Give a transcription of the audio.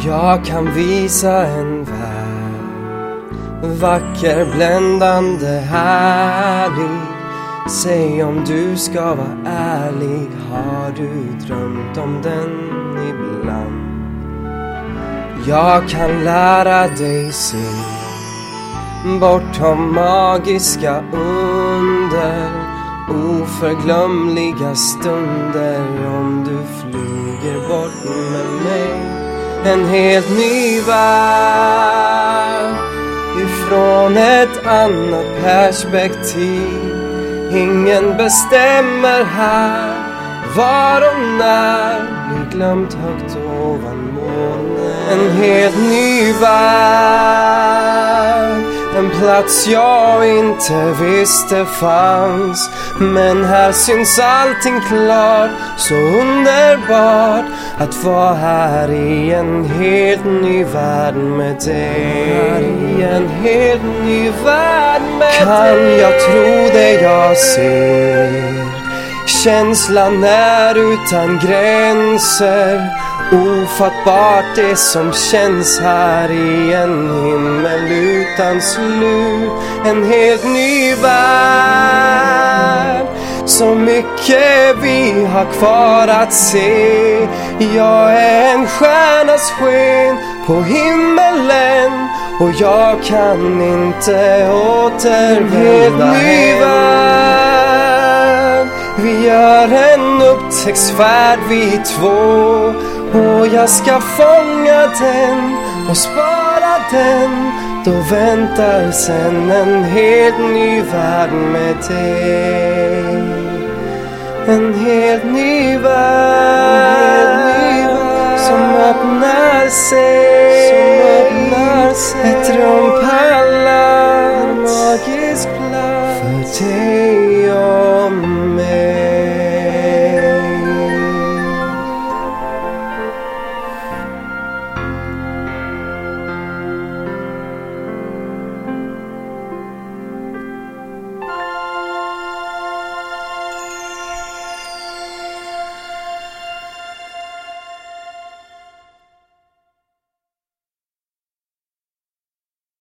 Jag kan visa en värld, vacker, bländande, härlig. Säg om du ska vara ärlig, har du drömt om den ibland? Jag kan lära dig se bortom magiska under, oförglömliga stunder. Om du flyger bort med mig, en helt ny värld, ifrån ett annat perspektiv. Ingen bestämmer här var och när blir glömt högt ovan molnen. En helt ny värld, en plats jag inte visste fanns. Men här syns allting klart, så underbart att vara här i en helt ny värld med dig. I en helt ny värld med dig. Kan jag tro det jag ser? Känslan är utan gränser, ofattbart det som känns här i en himmel utan slut. En helt ny värld, så mycket vi har kvar att se. Jag är en stjärnas sken på himmelen, och jag kan inte återvända hem. Vi gör en upptäcktsfärd vi två, och jag ska fånga den och spara den. Då väntar sen en helt ny värld med dig. En helt ny värld som öppnar sig.